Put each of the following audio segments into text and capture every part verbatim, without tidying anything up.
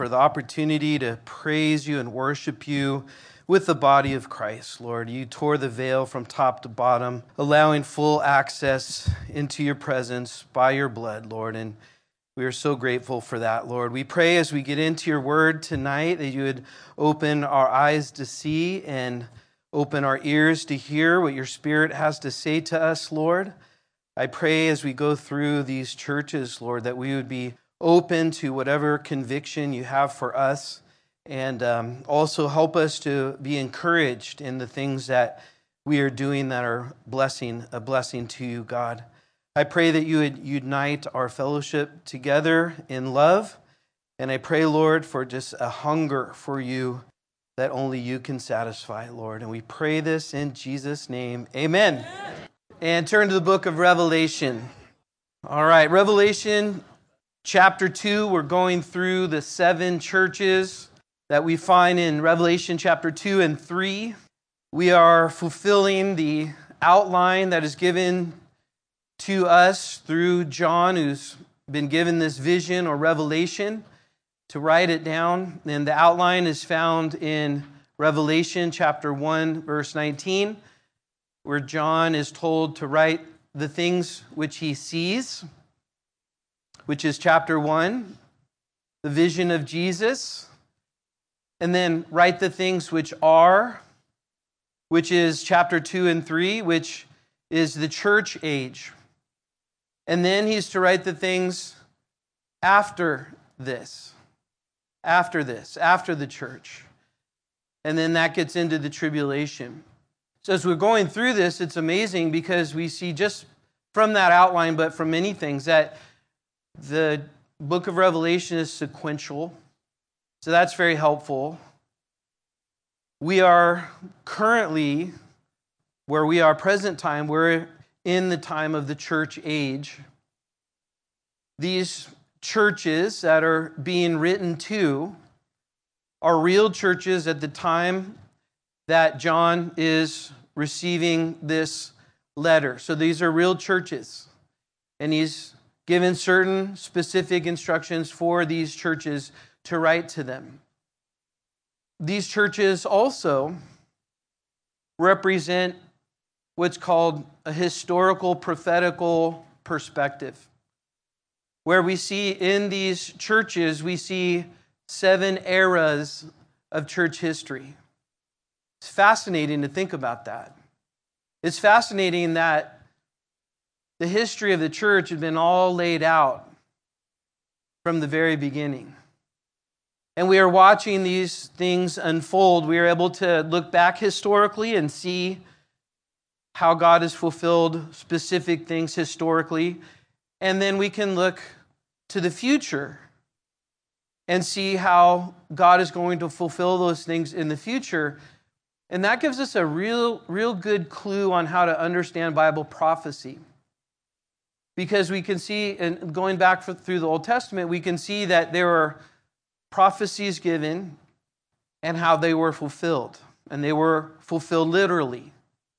for the opportunity to praise you and worship you with the body of Christ, Lord. You tore the veil from top to bottom, allowing full access into your presence by your blood, Lord, and we are so grateful for that, Lord. We pray as we get into your word tonight that you would open our eyes to see and open our ears to hear what your Spirit has to say to us, Lord. I pray as we go through these churches, Lord, that we would be open to whatever conviction you have for us, and um, also help us to be encouraged in the things that we are doing that are blessing, a blessing to you, God. I pray that you would unite our fellowship together in love, and I pray, Lord, for just a hunger for you that only you can satisfy, Lord. And we pray this in Jesus' name. Amen. Amen. And turn to the book of Revelation. All right, Revelation chapter two. We're going through the seven churches that we find in Revelation chapter two and three. We are fulfilling the outline that is given to us through John, who's been given this vision or revelation to write it down. And the outline is found in Revelation chapter one, verse nineteen, where John is told to write the things which he sees, which is chapter one, the vision of Jesus, and then write the things which are, which is chapter two and three, which is the church age. And then he's to write the things after this. After this, after the church. And then that gets into the tribulation. So as we're going through this, it's amazing because we see just from that outline, but from many things, that the book of Revelation is sequential. So that's very helpful. We are currently, where we are present time, we're in the time of the church age. These churches that are being written to are real churches at the time that John is receiving this letter. So these are real churches. And he's given certain specific instructions for these churches to write to them. These churches also represent what's called a historical prophetical perspective, where we see in these churches, we see seven eras of church history. It's fascinating to think about that. It's fascinating that the history of the church had been all laid out from the very beginning. And we are watching these things unfold. We are able to look back historically and see how God has fulfilled specific things historically. And then we can look to the future and see how God is going to fulfill those things in the future. And that gives us a real, real good clue on how to understand Bible prophecy. Because we can see, and going back through the Old Testament, we can see that there are prophecies given and how they were fulfilled. And they were fulfilled literally,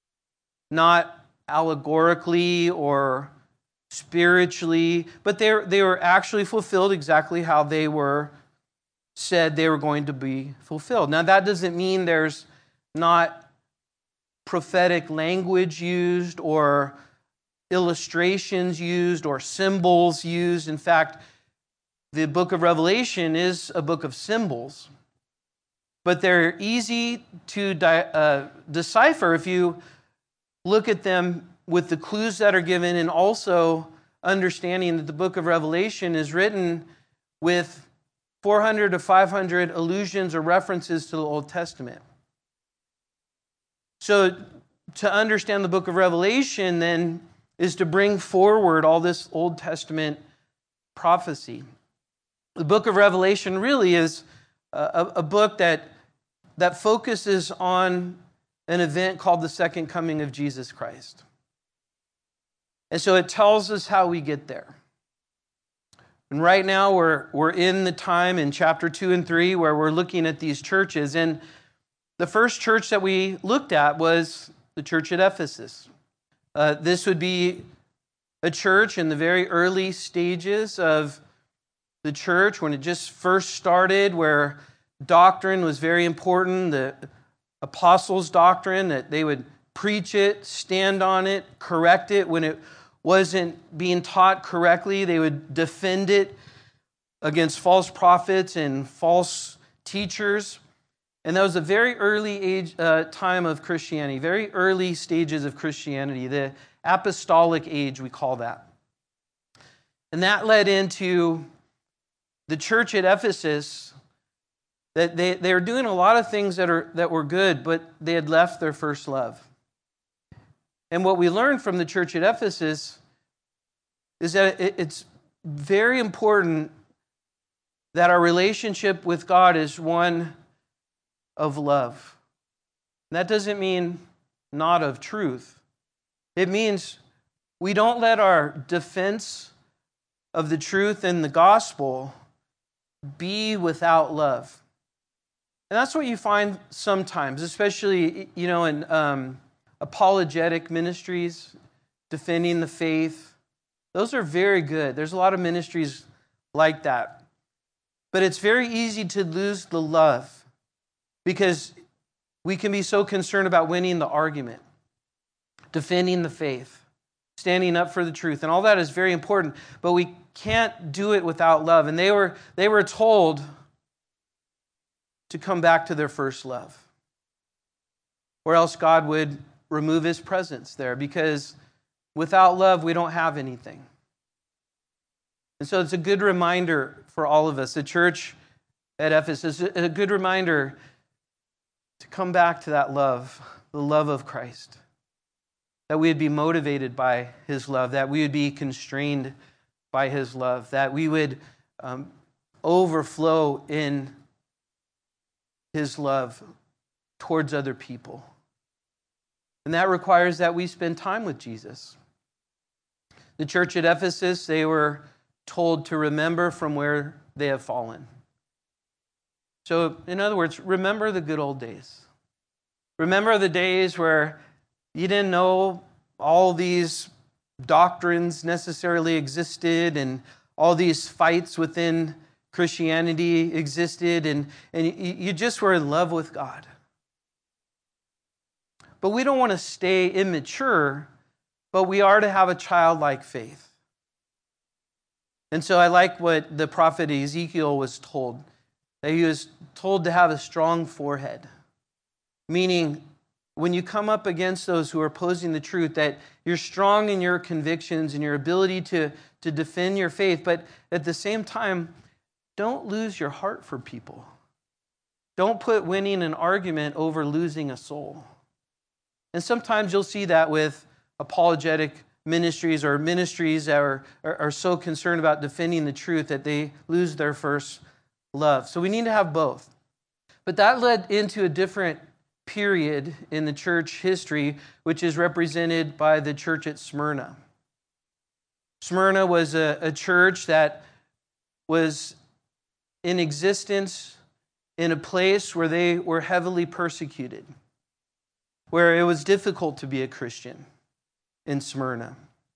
not allegorically or spiritually, but they they were actually fulfilled exactly how they were said they were going to be fulfilled. Now, that doesn't mean there's not prophetic language used or illustrations used or symbols used. In fact, the book of Revelation is a book of symbols, but they're easy to di- uh, decipher if you look at them with the clues that are given, and also understanding that the book of Revelation is written with four hundred to five hundred allusions or references to the Old Testament. So to understand the book of Revelation then is to bring forward all this Old Testament prophecy. The book of Revelation really is a, a book that, that focuses on an event called the second coming of Jesus Christ. And so it tells us how we get there. And right now we're, we're in the time in chapter two and three where we're looking at these churches. And the first church that we looked at was the church at Ephesus. Uh, this would be a church in the very early stages of the church, when it just first started, where doctrine was very important, the apostles' doctrine, that they would preach it, stand on it, correct it. When it wasn't being taught correctly, they would defend it against false prophets and false teachers. And that was a very early age uh, time of Christianity, very early stages of Christianity, the apostolic age, we call that. And that led into the church at Ephesus, that they, they were doing a lot of things that are that were good, but they had left their first love. And what we learned from the church at Ephesus is that it, it's very important that our relationship with God is one of love. And that doesn't mean not of truth. It means we don't let our defense of the truth and the gospel be without love. And that's what you find sometimes, especially, you know, in um, apologetic ministries, defending the faith. Those are very good. There's a lot of ministries like that. But it's very easy to lose the love because we can be so concerned about winning the argument, defending the faith, standing up for the truth. And all that is very important, but we can't do it without love. And they were they were told to come back to their first love, or else God would remove his presence there, because without love, we don't have anything. And so it's a good reminder for all of us, the church at Ephesus, a good reminder to come back to that love, the love of Christ, that we would be motivated by his love, that we would be constrained by his love, that we would um, overflow in his love towards other people. And that requires that we spend time with Jesus. The church at Ephesus, they were told to remember from where they have fallen. So, in other words, remember the good old days. Remember the days where you didn't know all these doctrines necessarily existed and all these fights within Christianity existed, and, and you just were in love with God. But we don't want to stay immature, but we are to have a childlike faith. And so I like what the prophet Ezekiel was told, that he was told to have a strong forehead. Meaning, when you come up against those who are opposing the truth, that you're strong in your convictions and your ability to, to defend your faith, but at the same time, don't lose your heart for people. Don't put winning an argument over losing a soul. And sometimes you'll see that with apologetic ministries or ministries that are, are, are so concerned about defending the truth that they lose their first love. So we need to have both. But that led into a different period in the church history, which is represented by the church at Smyrna. Smyrna was a, a church that was in existence in a place where they were heavily persecuted, where it was difficult to be a Christian in Smyrna.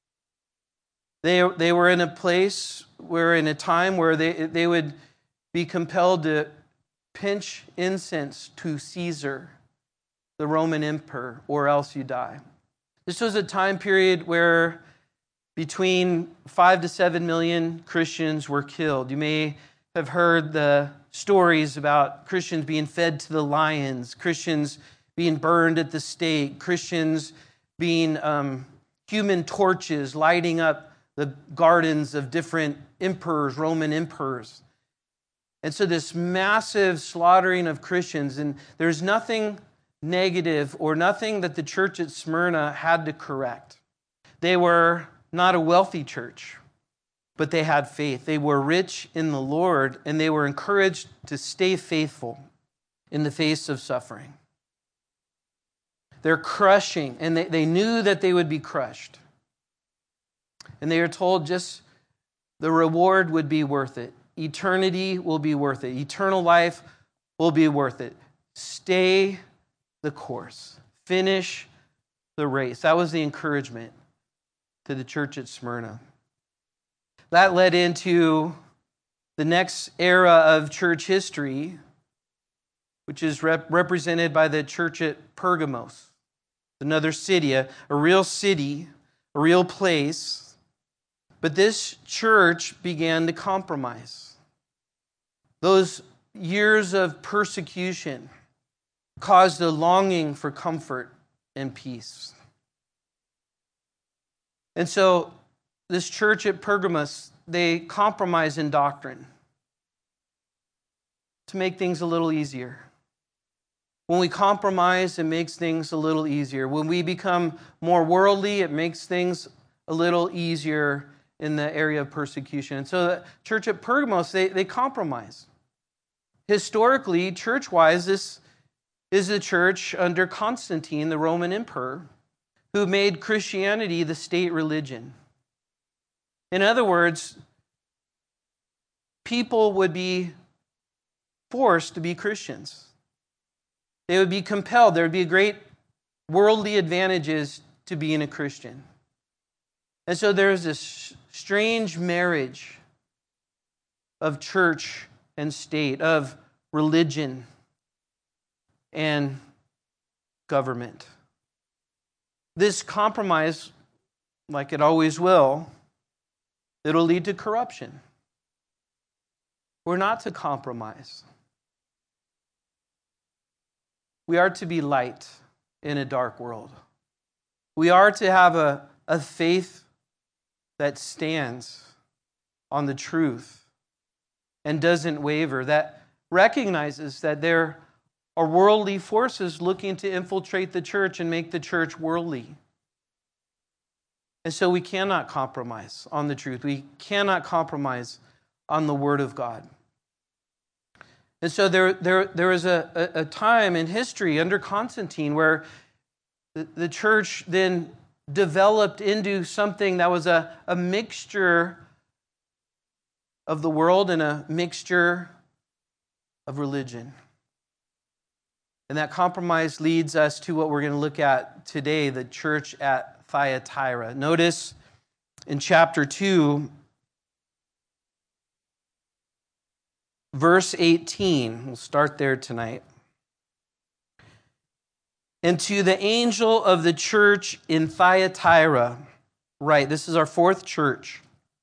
They, they were in a place where, in a time where they, they would be compelled to pinch incense to Caesar, the Roman emperor, or else you die. This was a time period where between five to seven million Christians were killed. You may have heard the stories about Christians being fed to the lions, Christians being burned at the stake, Christians being um, human torches lighting up the gardens of different emperors, Roman emperors. And so this massive slaughtering of Christians, and there's nothing negative or nothing that the church at Smyrna had to correct. They were not a wealthy church, but they had faith. They were rich in the Lord, and they were encouraged to stay faithful in the face of suffering. They're crushing, and they, they knew that they would be crushed. And they are told just the reward would be worth it. Eternity will be worth it. Eternal life will be worth it. Stay the course. Finish the race. That was the encouragement to the church at Smyrna. That led into the next era of church history, which is rep- represented by the church at Pergamos, another city, a, a real city, a real place. But this church began to compromise. Those years of persecution caused a longing for comfort and peace. And so this church at Pergamos, they compromise in doctrine to make things a little easier. When we compromise, it makes things a little easier. When we become more worldly, it makes things a little easier in the area of persecution. And so the church at Pergamos, they, they compromise. Historically, church-wise, this is the church under Constantine, the Roman emperor, who made Christianity the state religion. In other words, people would be forced to be Christians. They would be compelled. There would be great worldly advantages to being a Christian. And so there's this strange marriage of church and state, of religion and government. This compromise, like it always will, it'll lead to corruption. We're not to compromise. We are to be light in a dark world. We are to have a, a faith that stands on the truth and doesn't waver, that recognizes that there are worldly forces looking to infiltrate the church and make the church worldly. And so we cannot compromise on the truth. We cannot compromise on the Word of God. And so there, there, there was a, a, a time in history under Constantine where the, the church then developed into something that was a, a mixture of the world and a mixture of religion. And that compromise leads us to what we're going to look at today, the church at Thyatira. Notice in chapter two, verse eighteen. We'll start there tonight. And to the angel of the church in Thyatira, right, this is our fourth church.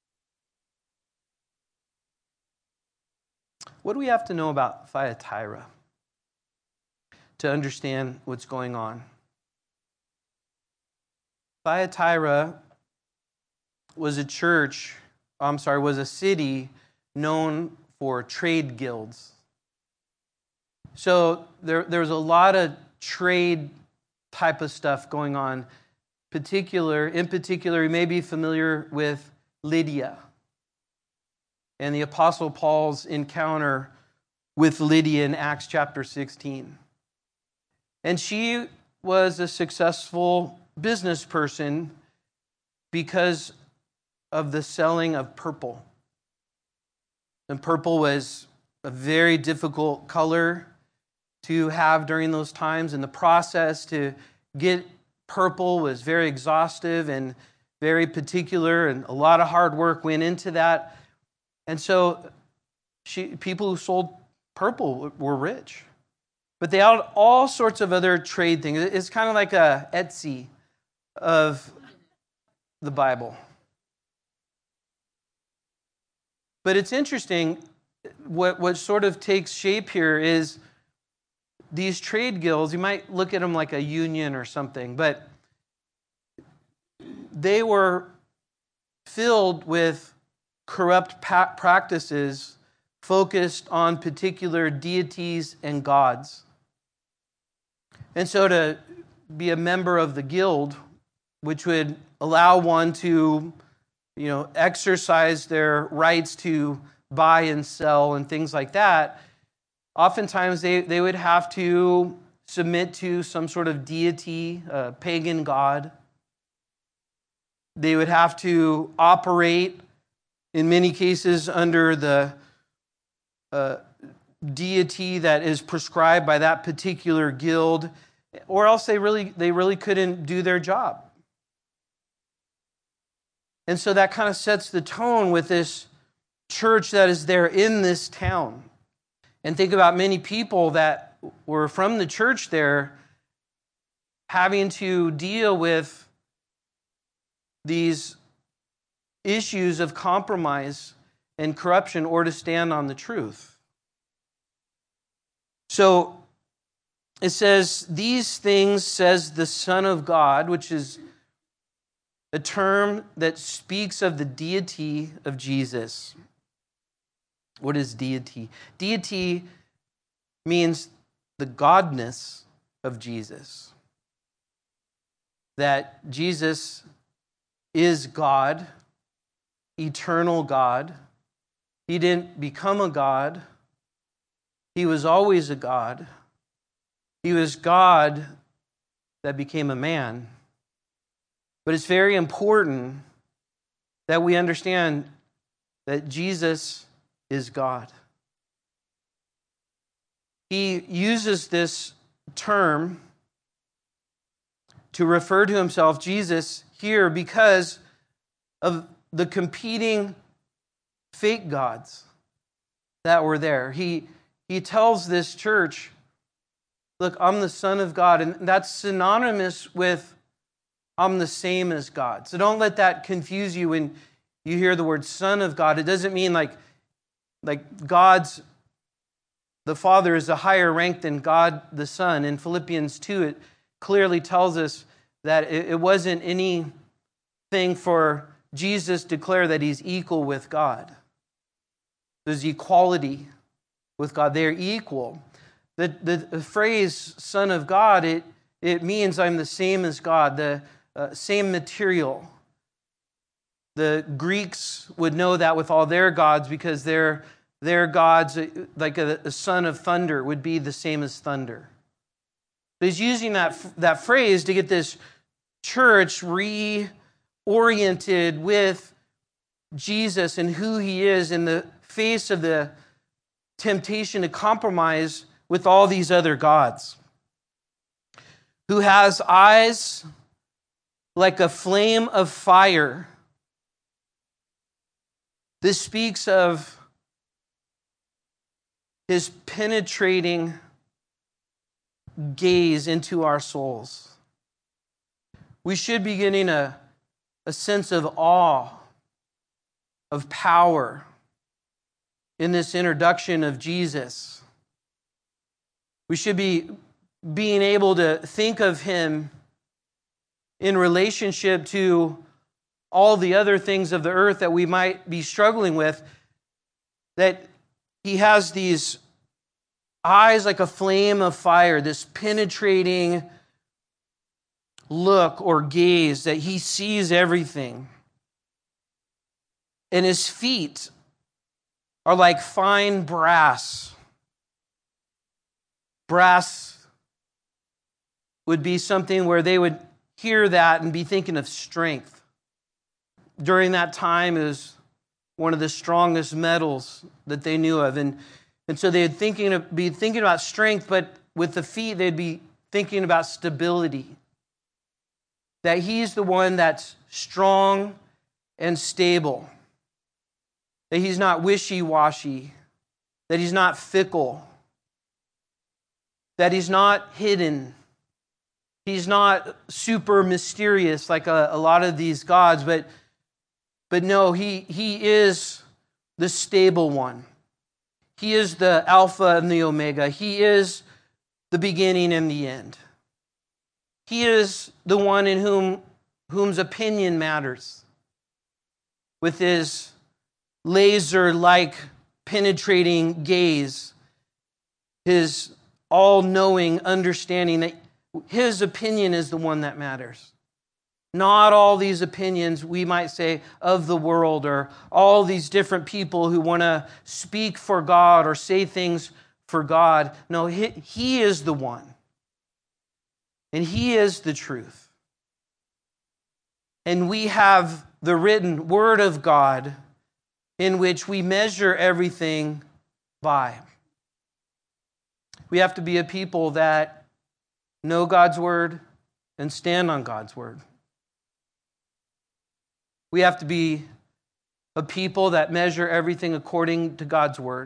What do we have to know about Thyatira to understand what's going on? Thyatira was a church, I'm sorry, was a city known for trade guilds. So there, there's a lot of trade type of stuff going on. Particular, in particular, you may be familiar with Lydia and the Apostle Paul's encounter with Lydia in Acts chapter sixteen. And she was a successful business person because of the selling of purple. And purple was a very difficult color to have during those times. And the process to get purple was very exhaustive and very particular, and a lot of hard work went into that. And so she, people who sold purple were rich. But they had all sorts of other trade things. It's kind of like a Etsy of the Bible. But it's interesting, what, what sort of takes shape here is these trade guilds, you might look at them like a union or something, but they were filled with corrupt pa- practices focused on particular deities and gods. And so to be a member of the guild, which would allow one to, you know, exercise their rights to buy and sell and things like that, oftentimes they, they would have to submit to some sort of deity, a pagan god. They would have to operate, in many cases, under the uh, deity that is prescribed by that particular guild, or else they really they really couldn't do their job. And so that kind of sets the tone with this church that is there in this town. And think about many people that were from the church there having to deal with these issues of compromise and corruption or to stand on the truth. So it says, these things says the Son of God, which is a term that speaks of the deity of Jesus. What is deity? Deity means the godness of Jesus. That Jesus is God, eternal God. He didn't become a God. He was always a God. He was God that became a man. But it's very important that we understand that Jesus is God. He uses this term to refer to himself, Jesus, here because of the competing fake gods that were there. He, he tells this church, look, I'm the Son of God, and that's synonymous with I'm the same as God. So don't let that confuse you when you hear the word Son of God. It doesn't mean like, like God's, the Father is a higher rank than God the Son. In Philippians two, it clearly tells us that it, it wasn't anything for Jesus to declare that he's equal with God. There's equality with God. They're equal. The, the, the phrase Son of God, it, it means I'm the same as God, the uh, same material. The Greeks would know that with all their gods because their, their gods, like a, a son of thunder, would be the same as thunder. But he's using that, that phrase to get this church reoriented with Jesus and who he is in the face of the temptation to compromise with all these other gods. Who has eyes like a flame of fire. This speaks of his penetrating gaze into our souls. We should be getting a, a sense of awe, of power in this introduction of Jesus. We should be being able to think of him in relationship to all the other things of the earth that we might be struggling with, that he has these eyes like a flame of fire, this penetrating look or gaze, that he sees everything. And his feet are like fine brass. Brass would be something where they would hear that and be thinking of strength. During that time, it was one of the strongest metals that they knew of. And, and so they'd thinking of, be thinking about strength, but with the feet, they'd be thinking about stability. That he's the one that's strong and stable. That he's not wishy-washy. That he's not fickle. That he's not hidden. He's not super mysterious like a, a lot of these gods, but, but no, he, he is the stable one. He is the Alpha and the Omega. He is the beginning and the end. He is the one in whom whom's opinion matters. With his laser-like penetrating gaze, his all-knowing understanding that his opinion is the one that matters. Not all these opinions, we might say, of the world, or all these different people who want to speak for God or say things for God. No, he, he is the one. And he is the truth. And we have the written word of God in which we measure everything by. We have to be a people that know God's word and stand on God's word. We have to be a people that measure everything according to God's word.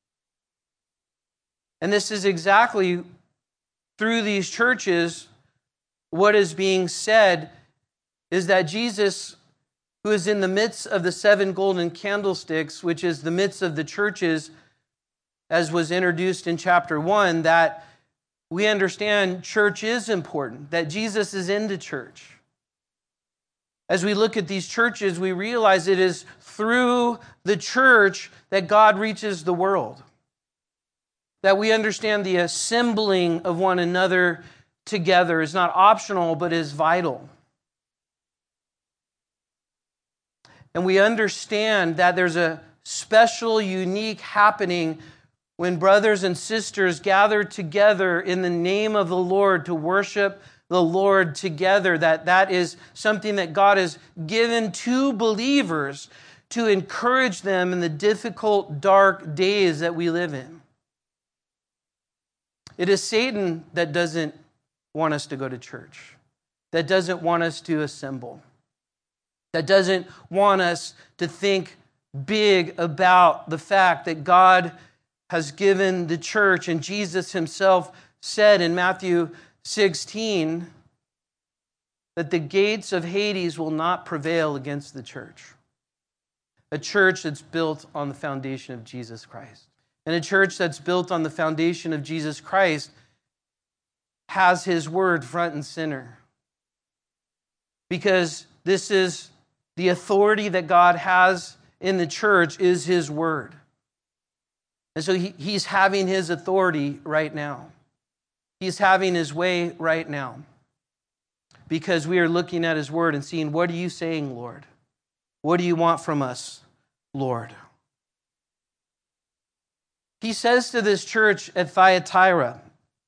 And this is exactly through these churches what is being said is that Jesus, who is in the midst of the seven golden candlesticks, which is the midst of the churches, as was introduced in chapter one, that we understand church is important, that Jesus is into church. As we look at these churches, we realize it is through the church that God reaches the world. That we understand the assembling of one another together is not optional, but is vital. And we understand that there's a special, unique happening when brothers and sisters gather together in the name of the Lord to worship the Lord together, that that is something that God has given to believers to encourage them in the difficult, dark days that we live in. It is Satan that doesn't want us to go to church, that doesn't want us to assemble, that doesn't want us to think big about the fact that God has given the church, and Jesus himself said in Matthew sixteen that the gates of Hades will not prevail against the church. A church that's built on the foundation of Jesus Christ. And a church that's built on the foundation of Jesus Christ has his word front and center. Because this is the authority that God has in the church is his word. And so he, he's having his authority right now. He's having his way right now. Because we are looking at his word and seeing, what are you saying, Lord? What do you want from us, Lord? He says to this church at Thyatira,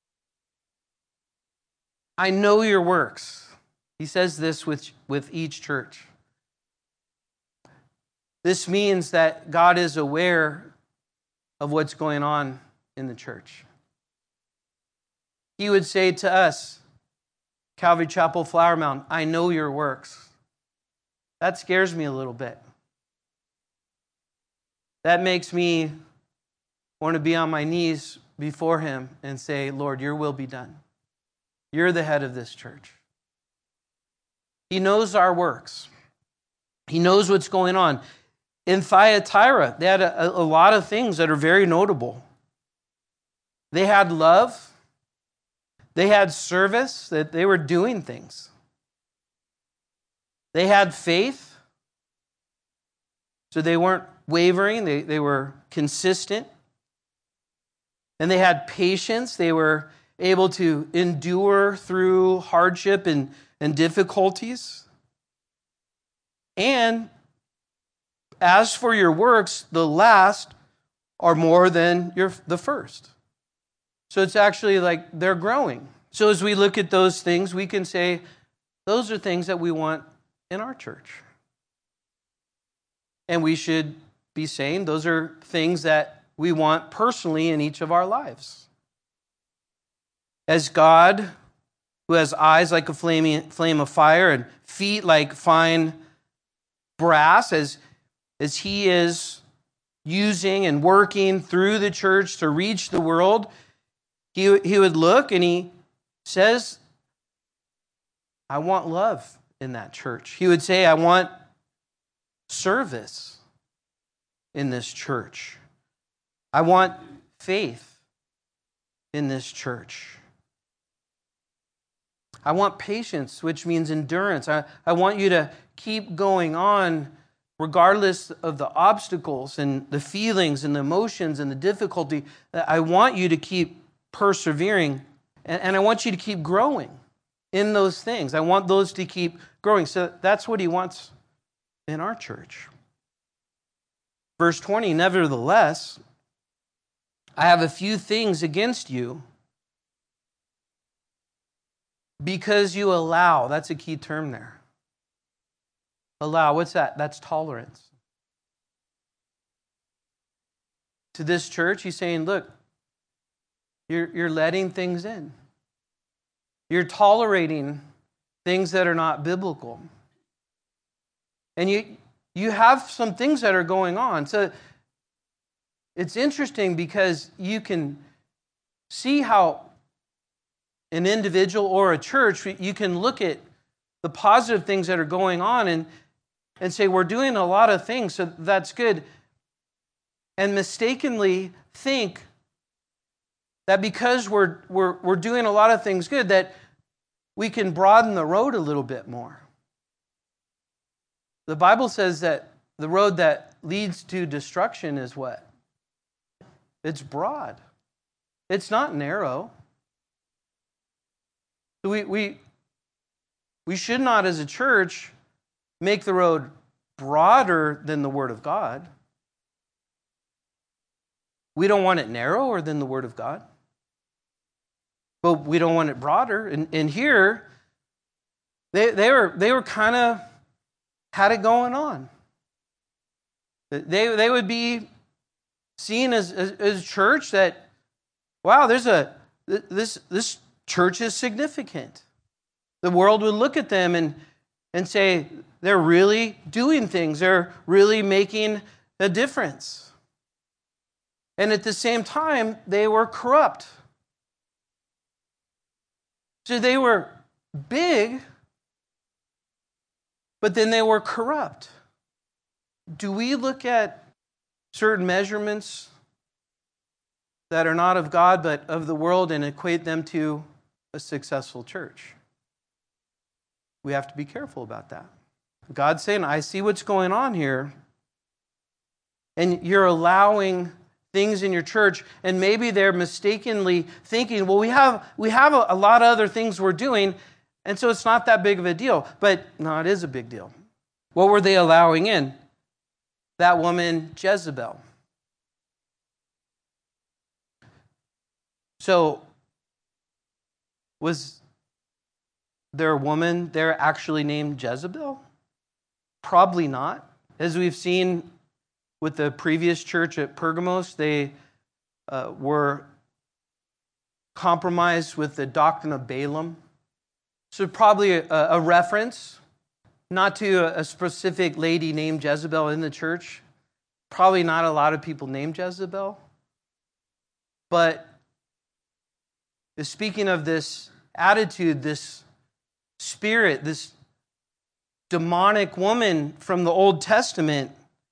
I know your works. He says this with, with each church. This means that God is aware of what's going on in the church. He would say to us, Calvary Chapel, Flower Mound, I know your works. That scares me a little bit. That makes me want to be on my knees before him and say, Lord, your will be done. You're the head of this church. He knows our works. He knows what's going on. In Thyatira, they had a, a lot of things that are very notable. They had love. They had service, that they were doing things. They had faith. So they weren't wavering. They, they were consistent. And they had patience. They were able to endure through hardship and, and difficulties. And as for your works, the last are more than your, the first. So it's actually like they're growing. So as we look at those things, we can say, those are things that we want in our church. And we should be saying those are things that we want personally in each of our lives. As God, who has eyes like a flame, flame of fire and feet like fine brass, as, as he is using and working through the church to reach the world, he, he would look and he says, I want love in that church. He would say, I want service in this church. I want faith in this church. I want patience, which means endurance. I, I want you to keep going on regardless of the obstacles and the feelings and the emotions and the difficulty. I want you to keep persevering, and, and I want you to keep growing in those things. I want those to keep growing. So that's what he wants in our church. Verse twenty, nevertheless, I have a few things against you because you allow. That's a key term there. Allow, what's that? That's tolerance. To this church, he's saying, look, you're, you're letting things in. You're tolerating things that are not biblical. And you, you have some things that are going on. So it's interesting because you can see how an individual or a church, you can look at the positive things that are going on and, and say, we're doing a lot of things, so that's good. And mistakenly think that because we're, we're, we're doing a lot of things good, that we can broaden the road a little bit more. The Bible says that the road that leads to destruction is what? It's broad. It's not narrow. We, we, we should not, as a church, make the road broader than the Word of God. We don't want it narrower than the Word of God. But we don't want it broader. And, and here, they, they were, they were kind of had it going on. They, they would be seen as, as, as a church that, wow, there's a this this church is significant. The world would look at them and, and say, they're really doing things. They're really making a difference. And at the same time, they were corrupt. So they were big, but then they were corrupt. Do we look at certain measurements that are not of God but of the world and equate them to a successful church? We have to be careful about that. God's saying, I see what's going on here, and you're allowing things in your church, and maybe they're mistakenly thinking, well, we have we have a, a lot of other things we're doing, and so it's not that big of a deal. But no, it is a big deal. What were they allowing in? That woman, Jezebel. So, was there a woman there actually named Jezebel? Probably not. As we've seen with the previous church at Pergamos, they uh, were compromised with the doctrine of Balaam. So probably a, a reference, not to a specific lady named Jezebel in the church. Probably not a lot of people named Jezebel. But speaking of this attitude, this spirit, this demonic woman from the Old Testament,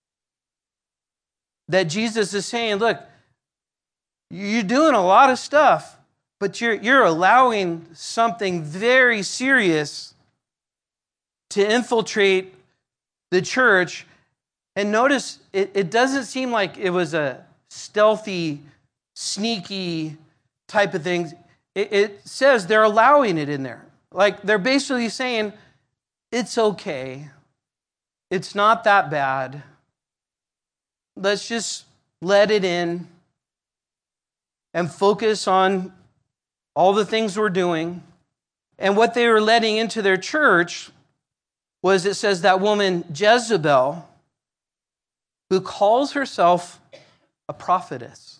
that Jesus is saying, look, you're doing a lot of stuff, but you're, you're allowing something very serious to infiltrate the church. And notice, it, it doesn't seem like it was a stealthy, sneaky type of thing. It, it says they're allowing it in there. Like, they're basically saying, it's okay. It's not that bad. Let's just let it in and focus on all the things we're doing. And what they were letting into their church was, it says, that woman Jezebel, who calls herself a prophetess.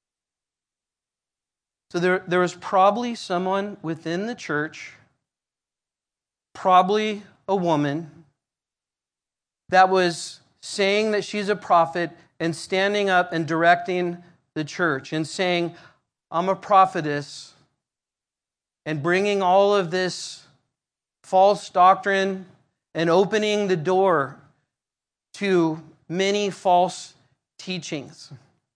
So there, there was probably someone within the church, probably a woman, that was saying that she's a prophet and standing up and directing the church and saying, I'm a prophetess, and bringing all of this false doctrine and opening the door to many false teachings.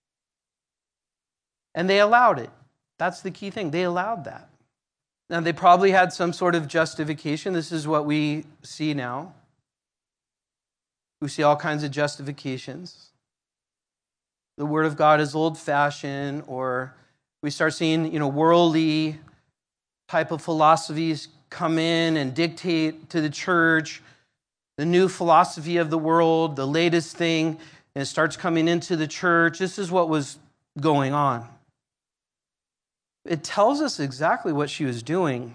And they allowed it. That's the key thing. They allowed that. Now, they probably had some sort of justification. This is what we see now. We see all kinds of justifications. The Word of God is old-fashioned, or we start seeing, you know, worldly type of philosophies come in and dictate to the church the new philosophy of the world, the latest thing, and it starts coming into the church. This is what was going on. It tells us exactly what she was doing.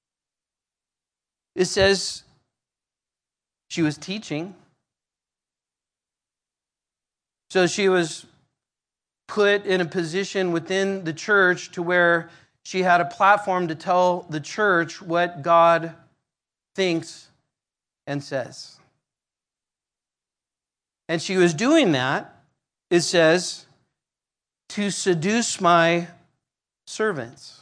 It says she was teaching. So she was put in a position within the church to where she had a platform to tell the church what God thinks and says. And she was doing that, it says, to seduce my servants.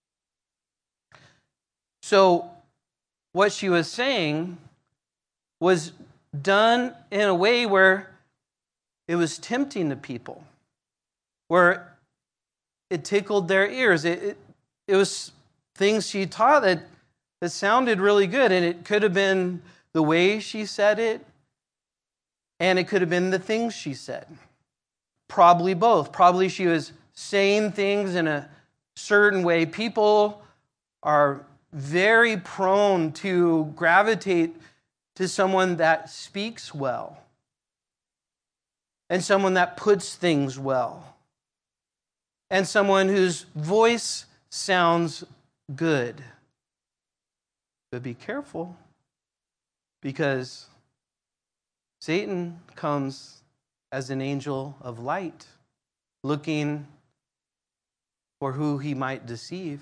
So what she was saying was done in a way where it was tempting the people, where it tickled their ears. It, it, it was things she taught that, that sounded really good, and it could have been the way she said it, and it could have been the things she said. Probably both. Probably she was saying things in a certain way. People are very prone to gravitate to someone that speaks well and someone that puts things well and someone whose voice sounds good. But be careful, because Satan comes as an angel of light, looking for who he might deceive.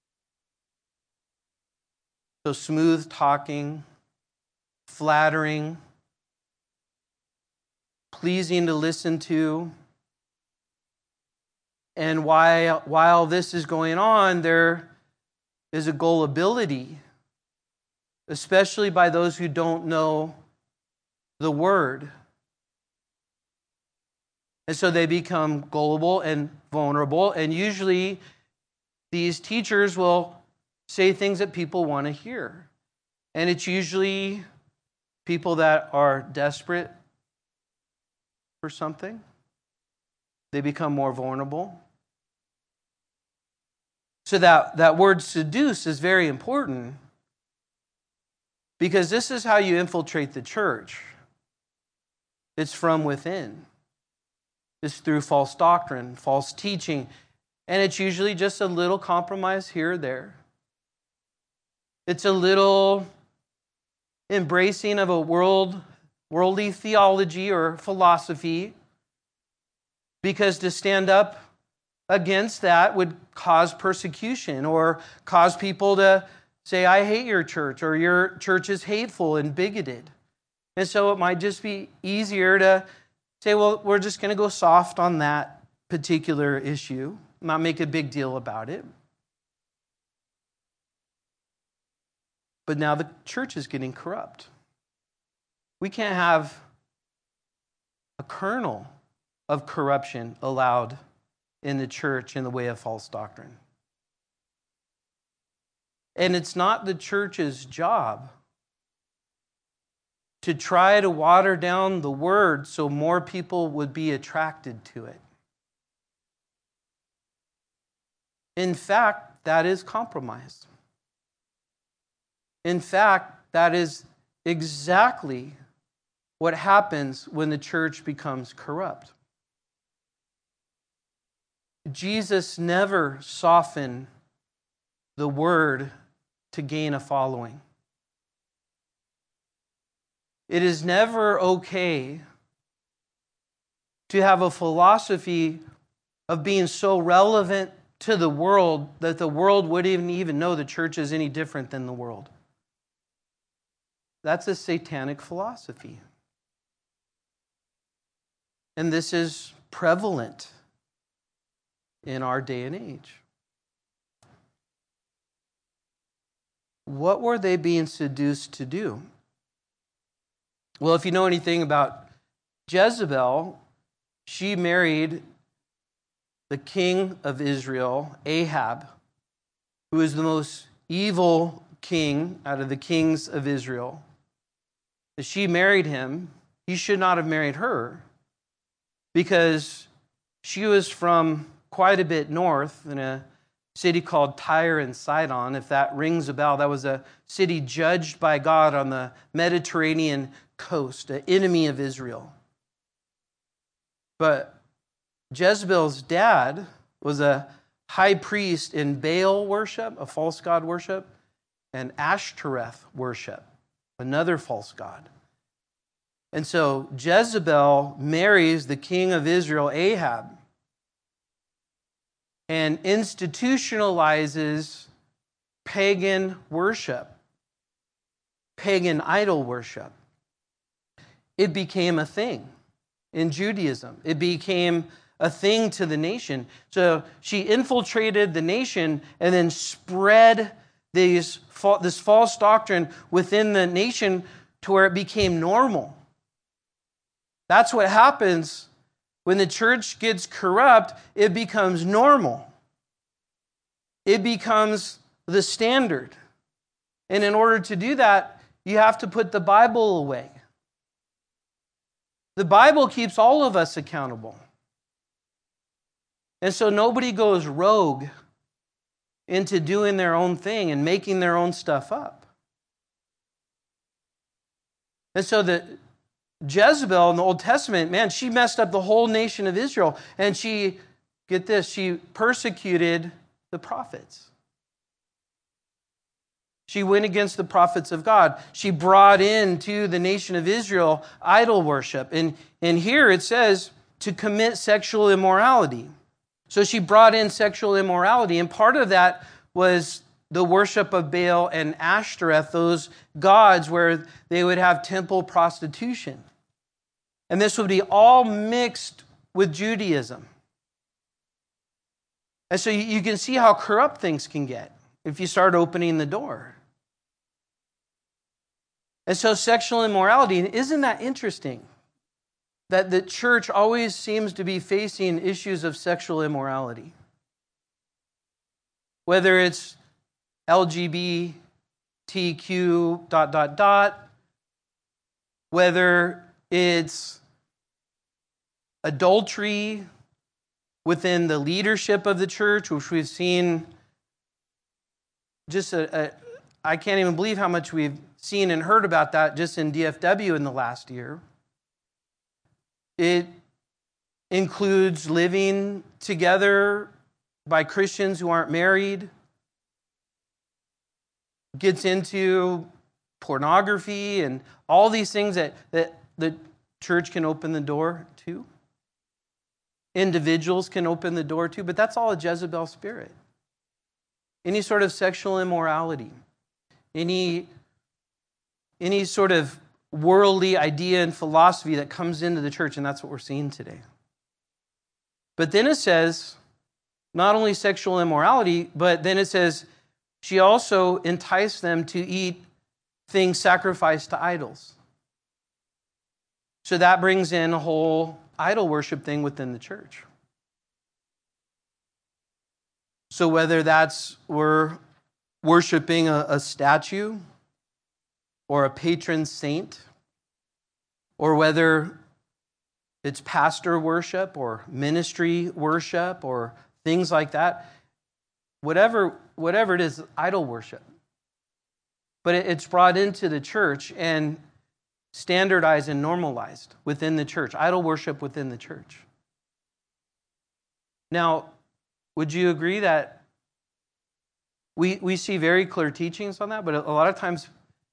So smooth talking, flattering, pleasing to listen to. And while, while this is going on, there is a gullibility, especially by those who don't know the word. And so they become gullible and vulnerable. And usually these teachers will say things that people want to hear. And it's usually people that are desperate for something. They become more vulnerable. So that, that word seduce is very important, because this is how you infiltrate the church. It's from within. It's through false doctrine, false teaching, and it's usually just a little compromise here or there. It's a little embracing of a world, worldly theology or philosophy, because to stand up against that would cause persecution or cause people to say, I hate your church, or your church is hateful and bigoted. And so it might just be easier to say, well, we're just going to go soft on that particular issue, not make a big deal about it. But now the church is getting corrupt. We can't have a kernel of corruption allowed in the church in the way of false doctrine. And it's not the church's job to try to water down the word so more people would be attracted to it. In fact, that is compromise. In fact, that is exactly what happens when the church becomes corrupt. Jesus never softened the word to gain a following. It is never okay to have a philosophy of being so relevant to the world that the world wouldn't even know the church is any different than the world. That's a satanic philosophy. And this is prevalent in our day and age. What were they being seduced to do? Well, if you know anything about Jezebel, she married the king of Israel, Ahab, who is the most evil king out of the kings of Israel. She married him. He should not have married her, because she was from quite a bit north in a city called Tyre and Sidon. If that rings a bell, that was a city judged by God on the Mediterranean coast, an enemy of Israel. But Jezebel's dad was a high priest in Baal worship, a false god worship, and Ashtoreth worship, another false god. And so Jezebel marries the king of Israel, Ahab, and institutionalizes pagan worship, pagan idol worship. It became a thing. in Judaism. It became a thing to the nation. So she infiltrated the nation and then spread these, this false doctrine within the nation to where it became normal. That's what happens when the church gets corrupt. It becomes normal. It becomes the standard. And in order to do that, you have to put the Bible away. The Bible keeps all of us accountable. And so nobody goes rogue into doing their own thing and making their own stuff up. And so the Jezebel in the Old Testament, man, she messed up the whole nation of Israel. And she, get this, she persecuted the prophets. She went against the prophets of God. She brought into the nation of Israel idol worship. And, and here it says to commit sexual immorality. So she brought in sexual immorality. And part of that was the worship of Baal and Ashtoreth, those gods where they would have temple prostitution. And this would be all mixed with Judaism. And so you can see how corrupt things can get if you start opening the door. And so sexual immorality, isn't that interesting? That the church always seems to be facing issues of sexual immorality. Whether it's L G B T Q dot, dot, dot, whether it's adultery within the leadership of the church, which we've seen just a, a I can't even believe how much we've seen and heard about that just in D F W in the last year. It includes living together by Christians who aren't married. Gets into pornography and all these things that, that the church can open the door to. Individuals can open the door to, but that's all a Jezebel spirit. Any sort of sexual immorality, any, any sort of worldly idea and philosophy that comes into the church, and that's what we're seeing today. But then it says, not only sexual immorality, but then it says, she also enticed them to eat things sacrificed to idols. So that brings in a whole idol worship thing within the church. So whether that's we're worshiping a, a statue or a patron saint, or whether it's pastor worship or ministry worship or things like that, whatever, whatever it is, idol worship. But it, it's brought into the church and standardized and normalized within the church, idol worship within the church. Now, would you agree that we, we see very clear teachings on that, but a, a lot of times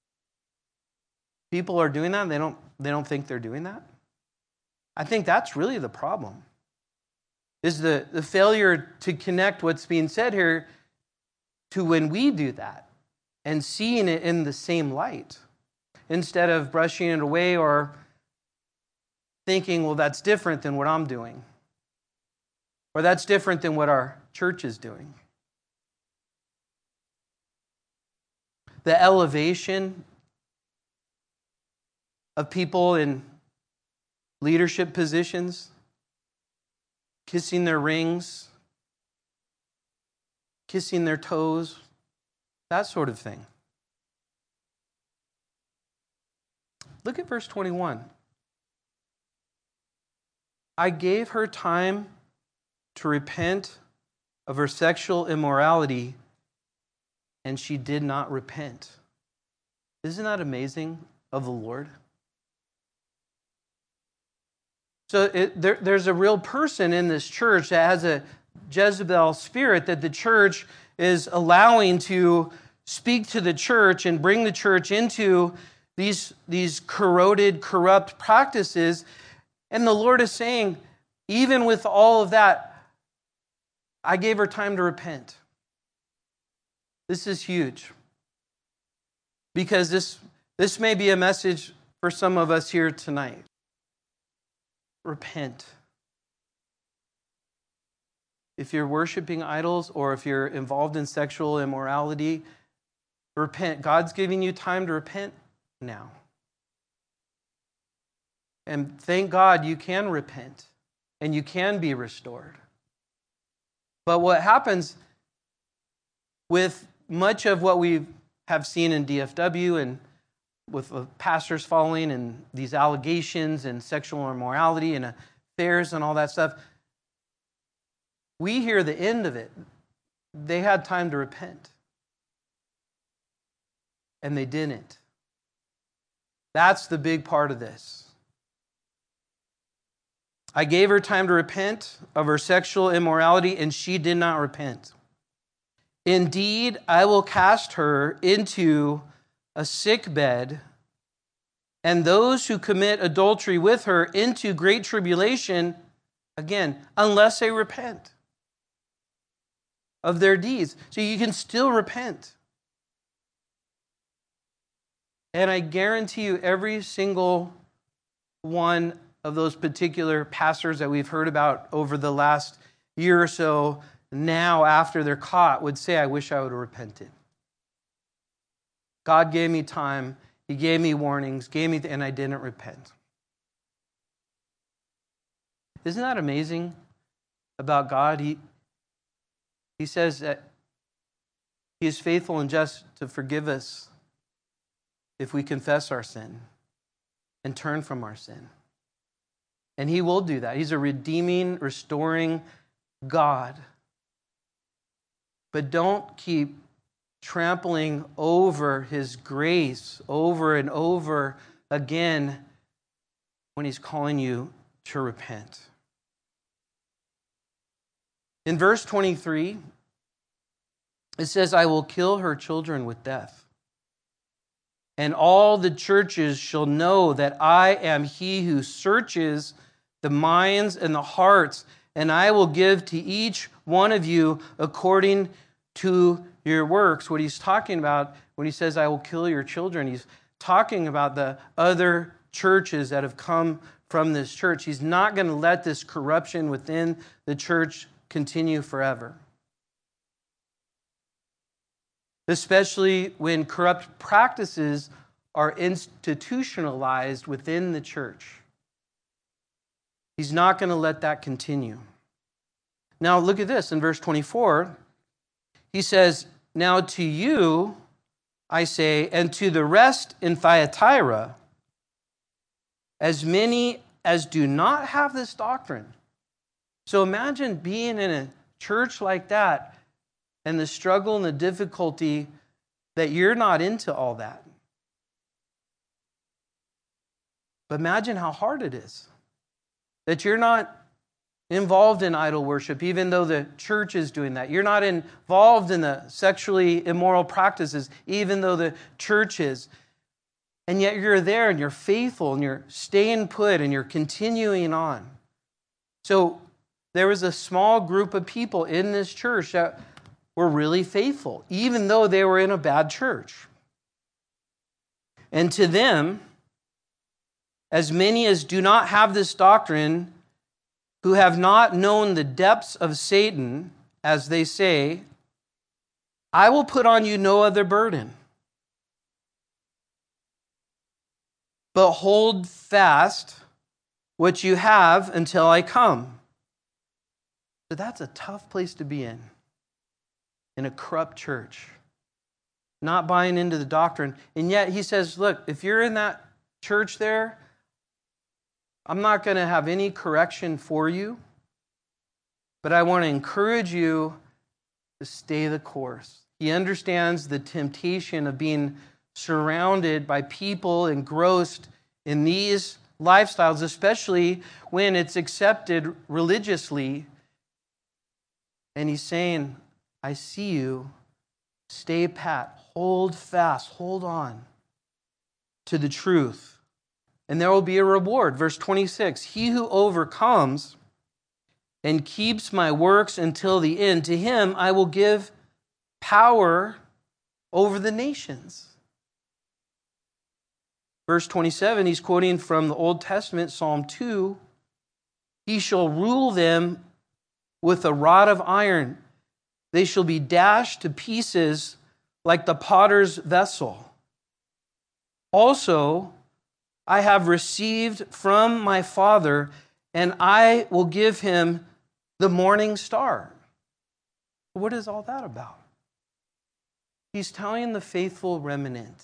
people are doing that and they don't, they don't think they're doing that? I think that's really the problem, is the, the failure to connect what's being said here to when we do that and seeing it in the same light instead of brushing it away or thinking, well, that's different than what I'm doing, or that's different than what our church is doing. The elevation of people in leadership positions, kissing their rings, kissing their toes, that sort of thing. Look at verse twenty-one. I gave her time to repent of her sexual immorality, and she did not repent. Isn't that amazing of the Lord? So it, there, there's a real person in this church that has a Jezebel spirit that the church is allowing to speak to the church and bring the church into these, these corroded, corrupt practices. And the Lord is saying, even with all of that, I gave her time to repent. This is huge. Because this, this may be a message for some of us here tonight. repent. If you're worshiping idols or if you're involved in sexual immorality, repent. God's giving you time to repent now. And thank God you can repent and you can be restored. But what happens with much of what we have seen in D F W and with the pastors falling and these allegations and sexual immorality and affairs and all that stuff, we hear the end of it. They had time to repent. And they didn't. That's the big part of this. I gave her time to repent of her sexual immorality, and she did not repent. Indeed, I will cast her into a sick bed, and those who commit adultery with her into great tribulation, again, unless they repent of their deeds. So you can still repent. And I guarantee you every single one of those particular pastors that we've heard about over the last year or so, now after they're caught, would say, I wish I would have repented. God gave me time. He gave me warnings, gave me, and I didn't repent. Isn't that amazing about God? He, he says that He is faithful and just to forgive us if we confess our sin and turn from our sin. And He will do that. He's a redeeming, restoring God. But don't keep trampling over His grace over and over again when He's calling you to repent. In verse twenty-three, it says, I will kill her children with death. And all the churches shall know that I am He who searches the minds and the hearts, and I will give to each one of you according to your works. What he's talking about when he says, I will kill your children, he's talking about the other churches that have come from this church. He's not going to let this corruption within the church continue forever. Especially when corrupt practices are institutionalized within the church. He's not going to let that continue. Now look at this in verse twenty-four. He says, now to you I say, and to the rest in Thyatira, as many as do not have this doctrine. So imagine being in a church like that and the struggle and the difficulty that you're not into all that. But imagine how hard it is. That you're not involved in idol worship, even though the church is doing that. You're not involved in the sexually immoral practices, even though the church is. And yet you're there and you're faithful and you're staying put and you're continuing on. So there was a small group of people in this church that were really faithful, even though they were in a bad church. And to them, as many as do not have this doctrine, who have not known the depths of Satan, as they say, I will put on you no other burden, but hold fast what you have until I come. So that's a tough place to be in, in a corrupt church, not buying into the doctrine. And yet he says, look, if you're in that church there, I'm not going to have any correction for you, but I want to encourage you to stay the course. He understands the temptation of being surrounded by people engrossed in these lifestyles, especially when it's accepted religiously. And he's saying, I see you. Stay pat. Hold fast. Hold on to the truth. And there will be a reward. Verse twenty-six, he who overcomes and keeps my works until the end, to him I will give power over the nations. Verse twenty-seven, he's quoting from the Old Testament, Psalm two. He shall rule them with a rod of iron. They shall be dashed to pieces like the potter's vessel. Also, I have received from my Father, and I will give him the morning star. What is all that about? He's telling the faithful remnant,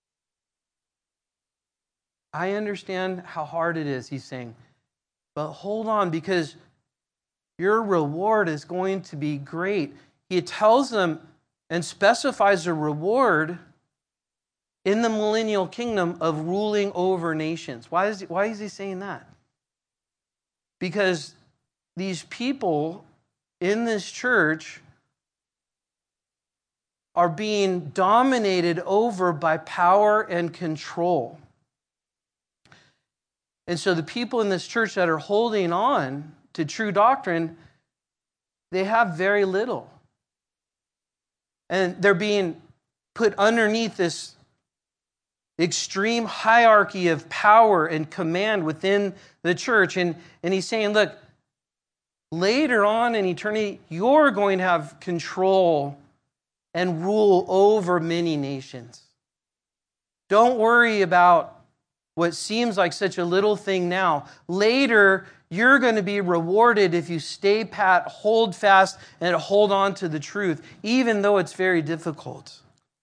I understand how hard it is, he's saying, but hold on, because your reward is going to be great. He tells them and specifies a reward in the millennial kingdom of ruling over nations. Why is he, why is he saying that? Because these people in this church are being dominated over by power and control. And so the people in this church that are holding on to true doctrine, they have very little. And they're being put underneath this extreme hierarchy of power and command within the church. And, and he's saying, look, later on in eternity, you're going to have control and rule over many nations. Don't worry about what seems like such a little thing now. Later, you're going to be rewarded if you stay pat, hold fast, and hold on to the truth, even though it's very difficult.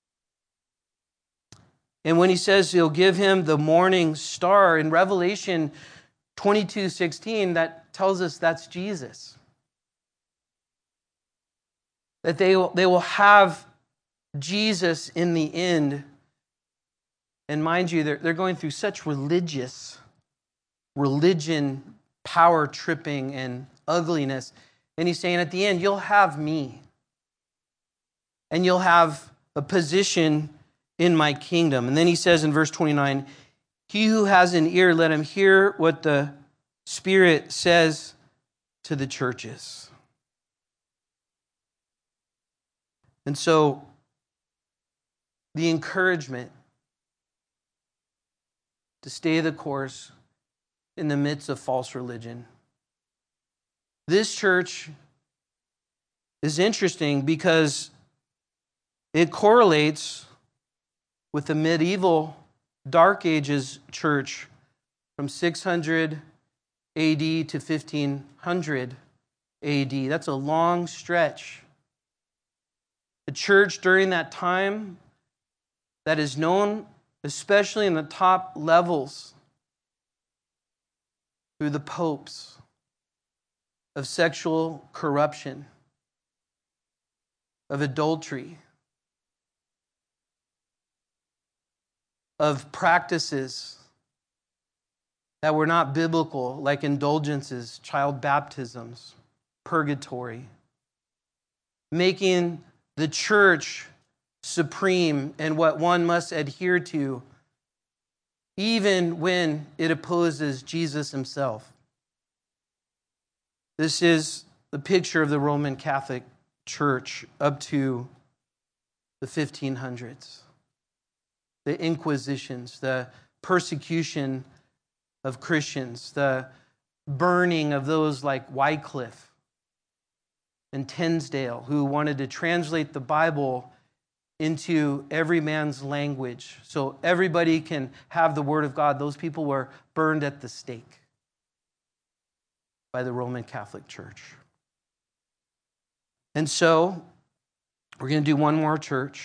And when he says he'll give him the morning star, in Revelation twenty-two sixteen, that tells us that's Jesus. That they will, they will have Jesus in the end. And mind you, they're, they're going through such religious, religion, power tripping, and ugliness. And he's saying at the end, you'll have me. And you'll have a position in my kingdom. And then he says in verse twenty-nine, he who has an ear, let him hear what the Spirit says to the churches. And so, the encouragement to stay the course in the midst of false religion. This church is interesting because it correlates with the medieval Dark Ages church from six hundred A D to fifteen hundred A D. That's a long stretch. The church during that time that is known, especially in the top levels, through the popes, of sexual corruption, of adultery, of practices that were not biblical, like indulgences, child baptisms, purgatory, making the church supreme and what one must adhere to, even when it opposes Jesus himself. This is the picture of the Roman Catholic Church up to the fifteen hundreds. The Inquisitions, the persecution of Christians, the burning of those like Wycliffe and Tinsdale, who wanted to translate the Bible into every man's language so everybody can have the Word of God. Those people were burned at the stake by the Roman Catholic Church. And so, we're going to do one more church.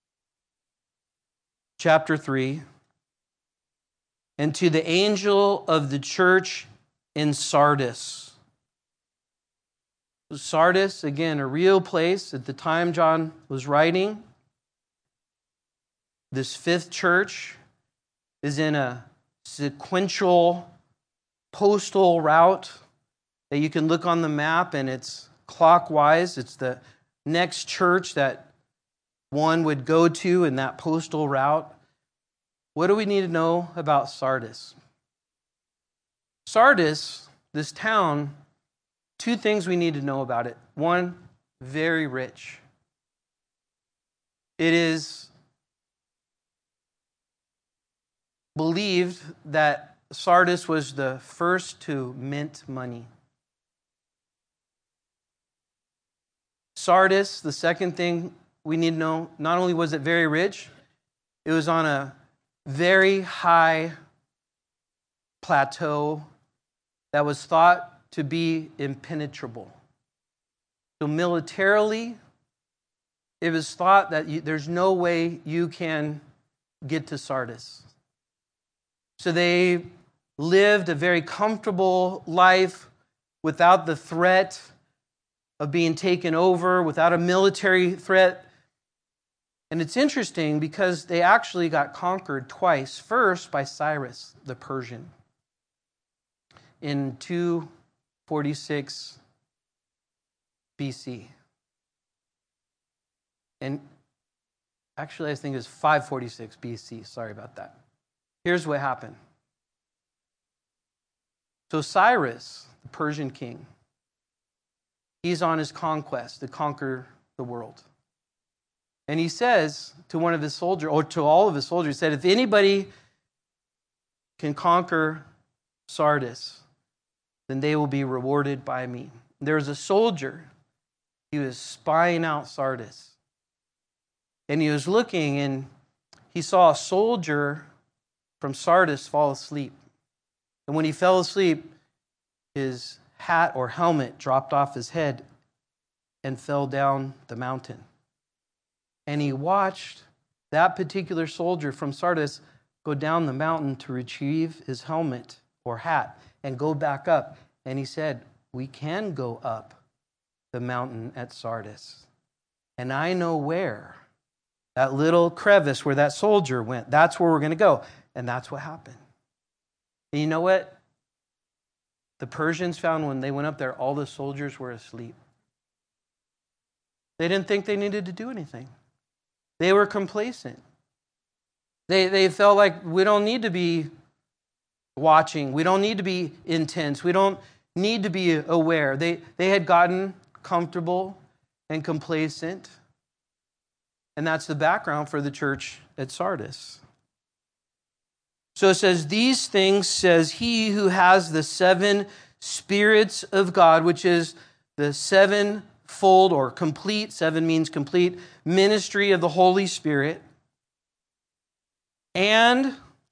Chapter three. And to the angel of the church in Sardis. Sardis, again, a real place at the time John was writing. This fifth church is in a sequential postal route that you can look on the map, and it's clockwise. It's the next church that one would go to in that postal route. What do we need to know about Sardis? Sardis, this town, two things we need to know about it. One, very rich. It is believed that Sardis was the first to mint money. Sardis, the second thing we need to know, not only was it very rich, it was on a very high plateau that was thought to be impenetrable. So militarily, it was thought that you, there's no way you can get to Sardis. So they lived a very comfortable life without the threat of being taken over, without a military threat. And it's interesting because they actually got conquered twice. First by Cyrus the Persian in two forty-six B C. And actually I think it was five forty-six B C. Sorry about that. Here's what happened. So Cyrus, the Persian king, he's on his conquest to conquer the world. And he says to one of his soldiers, or to all of his soldiers, he said, if anybody can conquer Sardis, then they will be rewarded by me. There was a soldier, he was spying out Sardis. And he was looking, and he saw a soldier from Sardis fall asleep. And when he fell asleep, his hat or helmet dropped off his head and fell down the mountain. And he watched that particular soldier from Sardis go down the mountain to retrieve his helmet or hat and go back up. And he said, we can go up the mountain at Sardis. And I know where. That little crevice where that soldier went, that's where we're going to go. And that's what happened. And you know what? The Persians found when they went up there, all the soldiers were asleep. They didn't think they needed to do anything. They were complacent. They, they felt like we don't need to be watching. We don't need to be intense. We don't need to be aware. They, they had gotten comfortable and complacent. And that's the background for the church at Sardis. So it says, these things says he who has the seven spirits of God, which is the sevenfold or complete, seven means complete, ministry of the Holy Spirit, and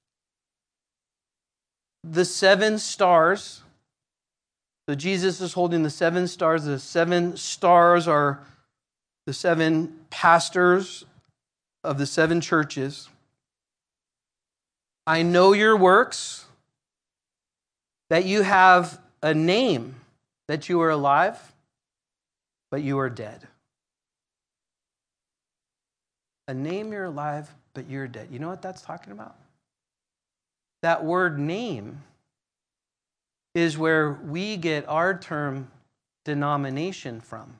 the seven stars. So Jesus is holding the seven stars. The seven stars are the seven pastors of the seven churches. I know your works, that you have a name, that you are alive, but you are dead. A name, you're alive, but you're dead. You know what that's talking about? That word name is where we get our term denomination from.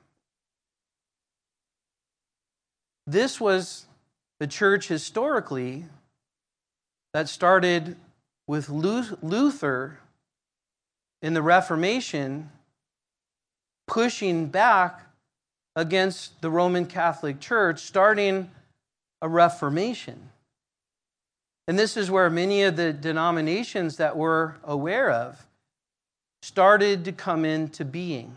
This was the church historically that started with Luther in the Reformation, pushing back against the Roman Catholic Church, starting a Reformation. And this is where many of the denominations that we're aware of started to come into being.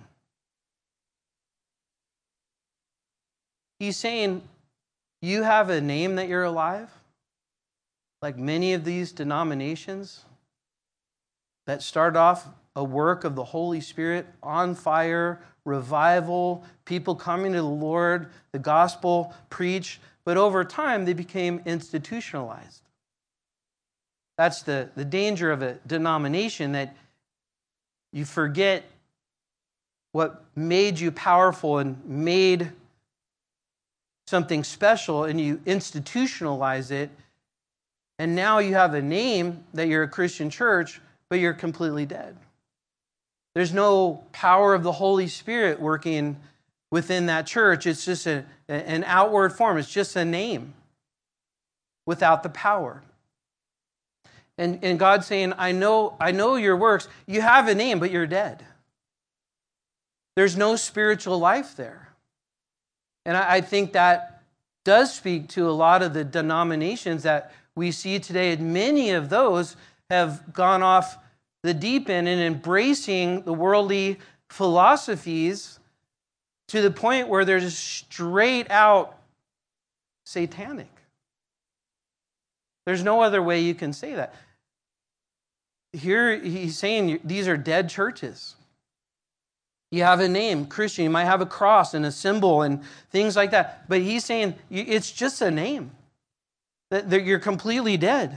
He's saying, you have a name that you're alive? Like many of these denominations that start off a work of the Holy Spirit, on fire, revival, people coming to the Lord, the gospel preached, but over time they became institutionalized. That's the, the danger of a denomination, that you forget what made you powerful and made something special, and you institutionalize it. And now you have a name that you're a Christian church, but you're completely dead. There's no power of the Holy Spirit working within that church. It's just a, an outward form. It's just a name without the power. And, and God's saying, I know, I know your works. You have a name, but you're dead. There's no spiritual life there. And I, I think that does speak to a lot of the denominations that we see today, and many of those have gone off the deep end in embracing the worldly philosophies to the point where they're just straight out satanic. There's no other way you can say that. Here he's saying these are dead churches. You have a name, Christian. You might have a cross and a symbol and things like that. But he's saying it's just a name. That you're completely dead.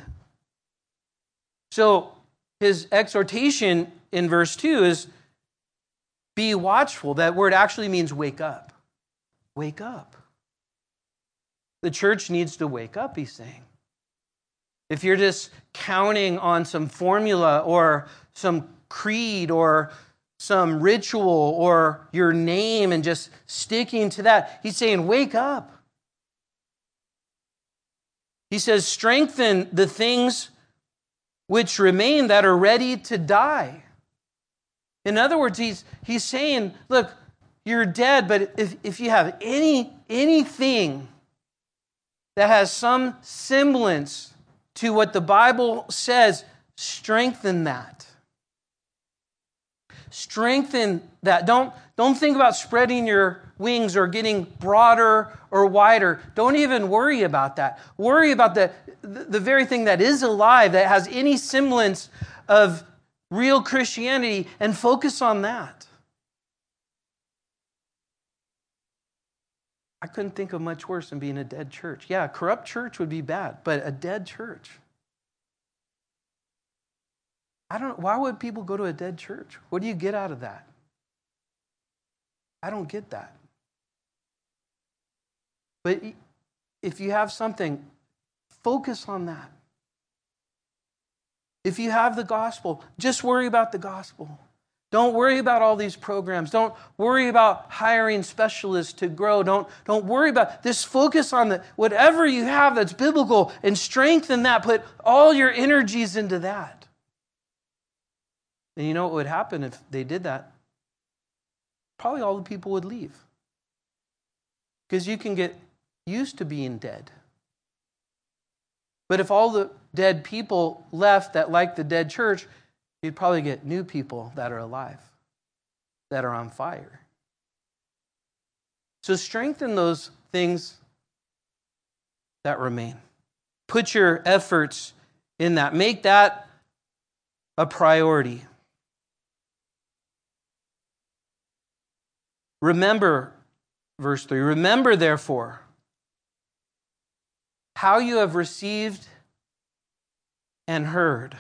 So his exhortation in verse two is be watchful. That word actually means wake up. Wake up. The church needs to wake up, he's saying. If you're just counting on some formula or some creed or some ritual or your name and just sticking to that, he's saying, wake up. He says, strengthen the things which remain that are ready to die. In other words, he's, he's saying, look, you're dead, but if, if you have any anything that has some semblance to what the Bible says, strengthen that. Strengthen that. Don't, don't think about spreading your wings or getting broader or wider. Don't even worry about that. Worry about the, the very thing that is alive, that has any semblance of real Christianity, and focus on that. I couldn't think of much worse than being a dead church. Yeah, a corrupt church would be bad, but a dead church. I don't. Why would people go to a dead church? What do you get out of that? I don't get that. But if you have something, focus on that. If you have the gospel, just worry about the gospel. Don't worry about all these programs. Don't worry about hiring specialists to grow. Don't, don't worry about this. Focus on the whatever you have that's biblical and strengthen that. Put all your energies into that. And you know what would happen if they did that? Probably all the people would leave. Because you can get used to being dead. But if all the dead people left that like the dead church, you'd probably get new people that are alive, that are on fire. So strengthen those things that remain. Put your efforts in that. Make that a priority. Remember, verse three, remember therefore how you have received and heard.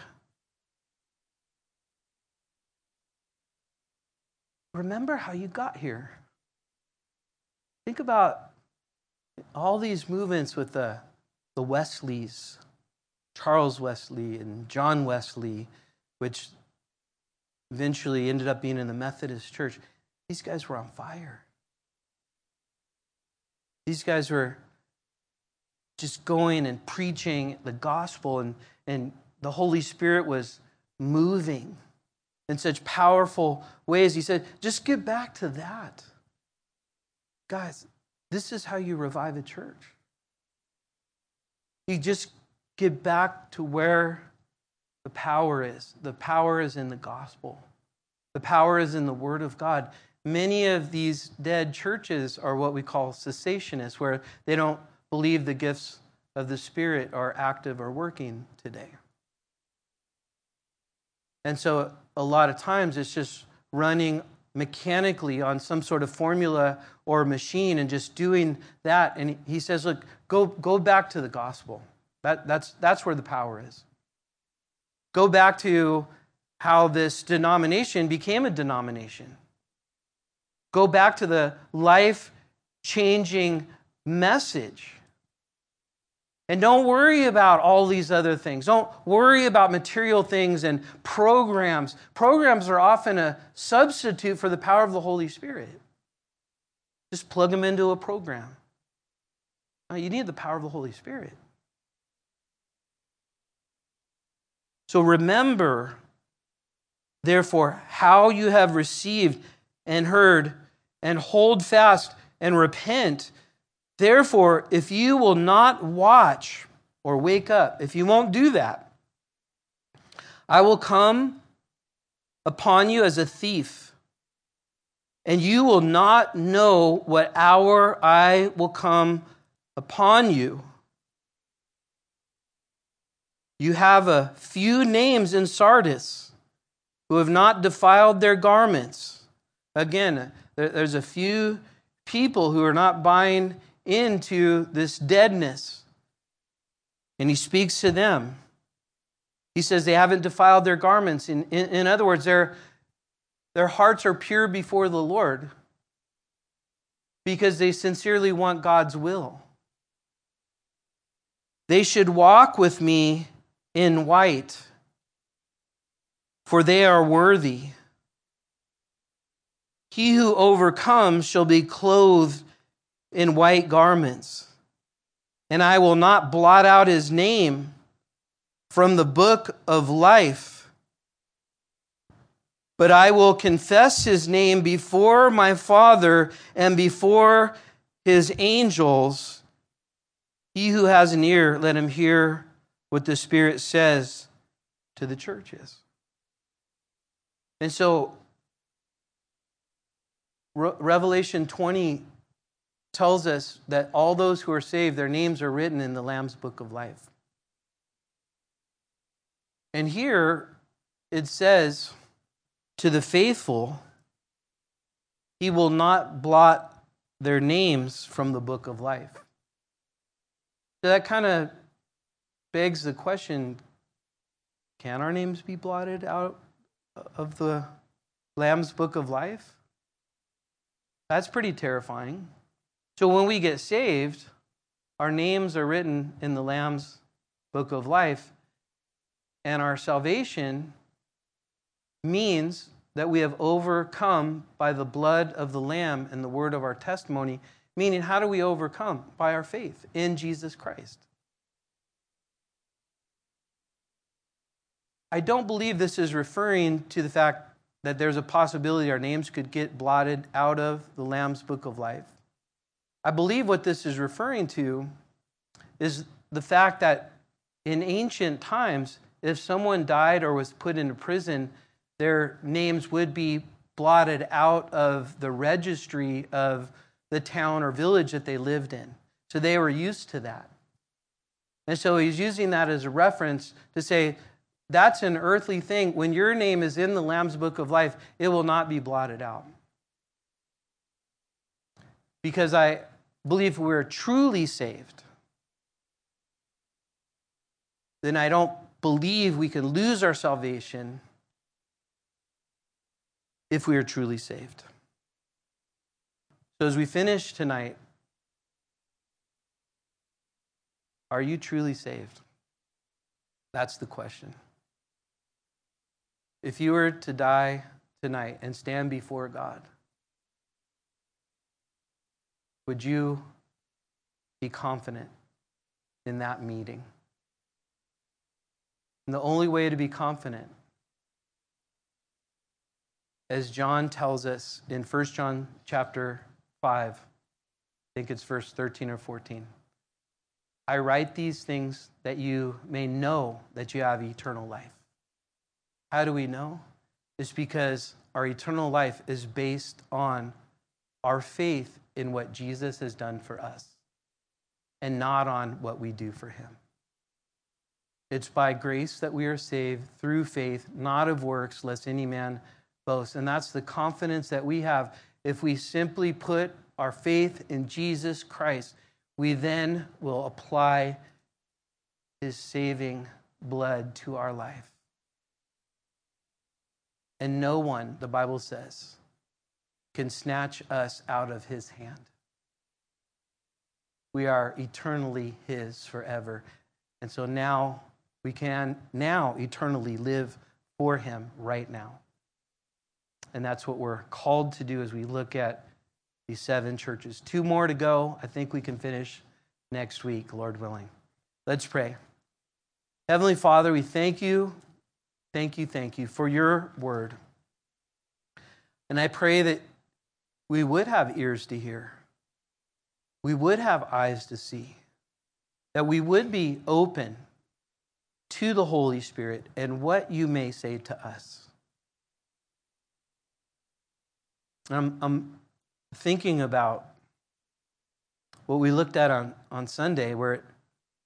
Remember how you got here. Think about all these movements with the, the Wesleys, Charles Wesley and John Wesley, which eventually ended up being in the Methodist Church. These guys were on fire. These guys were just going and preaching the gospel, and, and the Holy Spirit was moving in such powerful ways. He said, just get back to that. Guys, this is how you revive a church. You just get back to where the power is. The power is in the gospel. The power is in the Word of God. Many of these dead churches are what we call cessationists, where they don't believe the gifts of the Spirit are active or working today. And so a lot of times it's just running mechanically on some sort of formula or machine and just doing that. And he says, look, go, go back to the gospel. That, that's, that's where the power is. Go back to how this denomination became a denomination. Go back to the life-changing message. And don't worry about all these other things. Don't worry about material things and programs. Programs are often a substitute for the power of the Holy Spirit. Just plug them into a program. No, you need the power of the Holy Spirit. So remember, therefore, how you have received and heard, and hold fast and repent. Therefore, if you will not watch or wake up, if you won't do that, I will come upon you as a thief, and you will not know what hour I will come upon you. You have a few names in Sardis who have not defiled their garments. Again, there's a few people who are not buying into this deadness. And he speaks to them. He says they haven't defiled their garments. In, in, in other words, their, their hearts are pure before the Lord because they sincerely want God's will. They should walk with me in white, for they are worthy. He who overcomes shall be clothed in white garments, and I will not blot out his name from the book of life, but I will confess his name before my Father and before his angels. He who has an ear, let him hear what the Spirit says to the churches. And so, Re- Revelation twenty tells us that all those who are saved, their names are written in the Lamb's book of life. And here it says, to the faithful, he will not blot their names from the book of life. So that kind of begs the question, can our names be blotted out of the Lamb's book of life? That's pretty terrifying. So when we get saved, our names are written in the Lamb's book of life, and our salvation means that we have overcome by the blood of the Lamb and the word of our testimony. Meaning, how do we overcome? By our faith in Jesus Christ. I don't believe this is referring to the fact that there's a possibility our names could get blotted out of the Lamb's book of life. I believe what this is referring to is the fact that in ancient times, if someone died or was put into prison, their names would be blotted out of the registry of the town or village that they lived in. So they were used to that. And so he's using that as a reference to say, that's an earthly thing. When your name is in the Lamb's book of life, it will not be blotted out. Because I believe we're truly saved, then I don't believe we can lose our salvation if we are truly saved. So as we finish tonight, are you truly saved? That's the question. If you were to die tonight and stand before God, would you be confident in that meeting? And the only way to be confident, as John tells us in First John chapter five, I think it's verse thirteen or fourteen. I write these things that you may know that you have eternal life. How do we know? It's because our eternal life is based on our faith in what Jesus has done for us and not on what we do for him. It's by grace that we are saved through faith, not of works, lest any man boast. And that's the confidence that we have. If we simply put our faith in Jesus Christ, we then will apply his saving blood to our life. And no one, the Bible says, can snatch us out of his hand. We are eternally his forever. And so now we can now eternally live for him right now. And that's what we're called to do as we look at these seven churches. Two more to go. I think we can finish next week, Lord willing. Let's pray. Heavenly Father, we thank you, thank you, thank you for your word. And I pray that we would have ears to hear. We would have eyes to see. That we would be open to the Holy Spirit and what you may say to us. I'm, I'm thinking about what we looked at on, on Sunday, where it,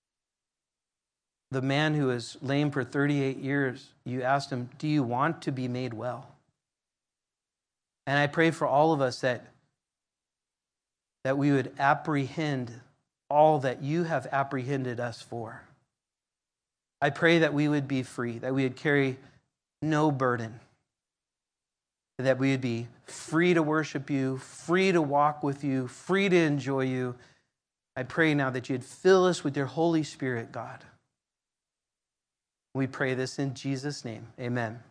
the man who was lame for thirty-eight years, you asked him, do you want to be made well? And I pray for all of us that, that we would apprehend all that you have apprehended us for. I pray that we would be free, that we would carry no burden, that we would be free to worship you, free to walk with you, free to enjoy you. I pray now that you'd fill us with your Holy Spirit, God. We pray this in Jesus' name. Amen.